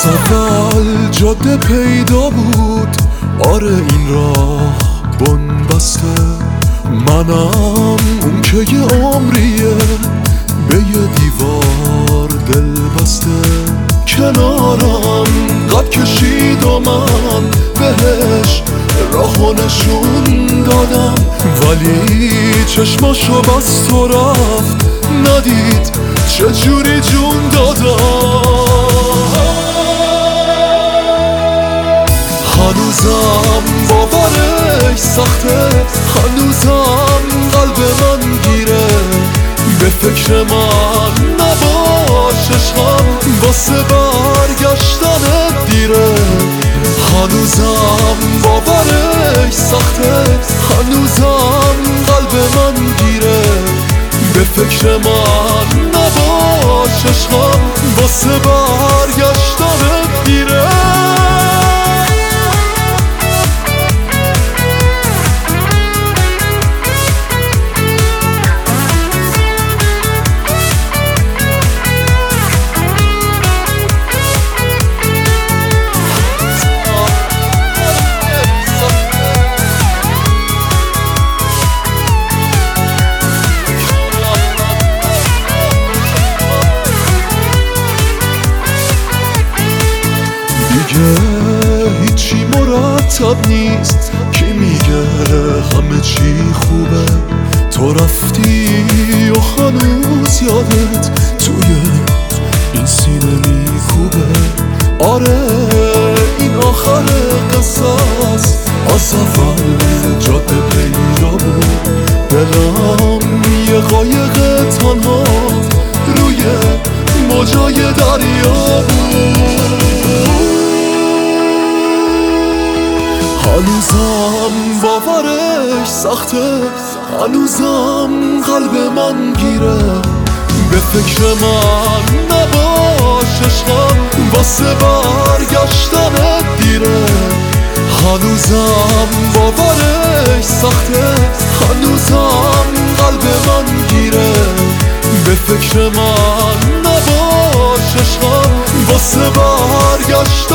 از اول جاده پیدا بود، آره این راه بنبسته. منم اون که یه عمریه به یه دیوار دل بسته. کنارم قد کشید و من بهش راهو نشون دادم، ولی چشماشو بست و رفت، ندید چجوری جون دادم. هنوزم باورش سخته، هنوزم قلب من گیره. به فکر من نباش عشقم، واسه برگشتن دیره. هنوزم باورش سخته، هنوزم قلب من گیره. به فکر من نباش عشقم، واسه برگشتن دیره. هیچی مرتب نیست، کی میگه همه چی خوبه. تو رفتی و هنوز یادت توی این سینه میکوبه. آره این آخر قصه است، از اول جاده پیدا بود. دلم یه قایق تنها روی موجای دریا بود. هنوزم باورش سخته، هنوزم قلب من گیره. به فکر من نباش عشقم، واسه برگشتن دیره. هنوزم باورش سخته، هنوزم قلب من گیره. به فکر من نباش عشقم، واسه برگشتن